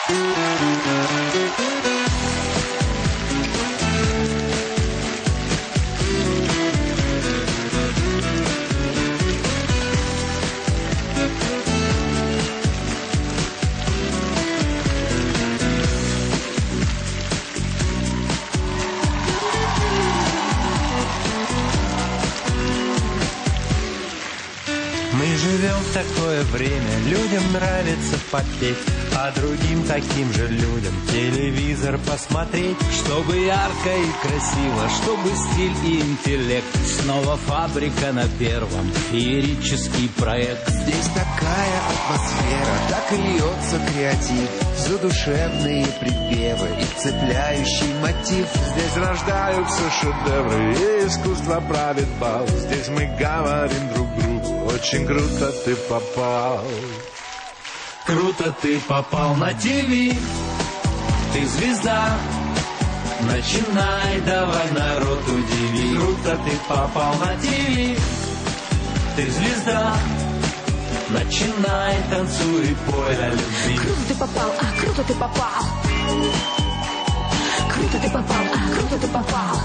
Живем в такое время, людям нравится попеть, а другим таким же людям телевизор посмотреть. Чтобы ярко и красиво, чтобы стиль и интеллект. Снова фабрика на первом, феерический проект. Здесь такая атмосфера, так и льется креатив, задушевные припевы и цепляющий мотив. Здесь рождаются шедевры, и искусство правит бал. Здесь мы говорим друг другу: очень круто ты попал. Круто ты попал на ТВ, ты звезда. Начинай, давай народ удиви. Круто ты попал на ТВ, ты звезда. Начинай, танцуй и пой о любви. Круто ты попал, круто ты попал. Круто ты попал, круто ты попал.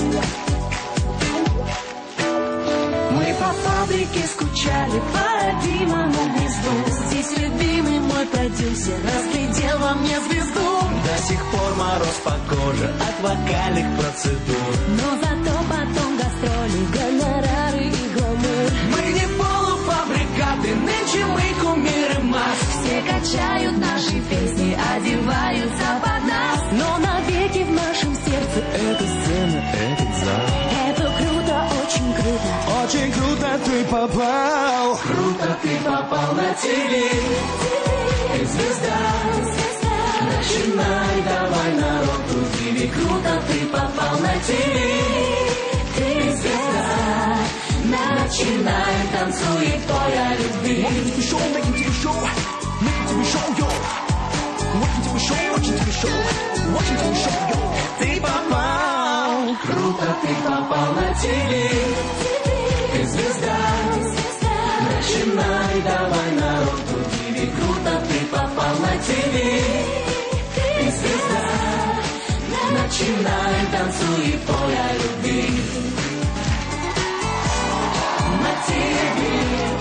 Мы по фабрике скучали по родимому гнезду. Здесь любимый мой продюсер разглядел во мне звезду. До сих пор мороз по коже от вокальных процедур. Но зато потом гастроли, гонорары и гламур. Мы не полуфабрикаты, нынче мы кумиры масс. Все качают наши песни, одеваются под нас. Но навеки в нашем сердце эта сцена, этот зал. Это круто, очень круто. Очень круто ты попал. Круто ты попал на ТВ. Ты звезда. Начинай, давай народ удиви. Круто ты попал на ТВ. Ты звезда. Начинай, танцуй и пой о любви. Ты попал. Круто ты попал на ТВ. Ты звезда. Начинай, давай народ удиви. Круто ты попал на ТВ. Ты звезда. Начинай, танцуй и пой о любви. На ТВ.